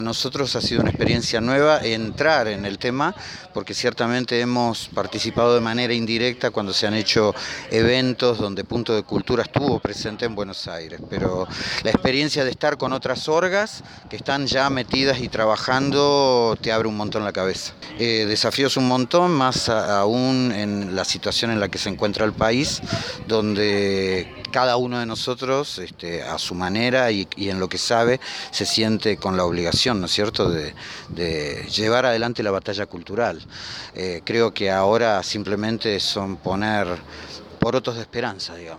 Nosotros ha sido una experiencia nueva entrar en el tema, porque ciertamente hemos participado de manera indirecta cuando se han hecho eventos donde Punto de Cultura estuvo presente en Buenos Aires, pero la experiencia de estar con otras orgas que están ya metidas y trabajando te abre un montón la cabeza. Desafíos un montón, más aún en la situación en la que se encuentra el país, donde cada uno de nosotros, a su manera y en lo que sabe, se siente con la obligación, ¿no es cierto?, de llevar adelante la batalla cultural. Creo que ahora simplemente son poner porotos de esperanza, digamos.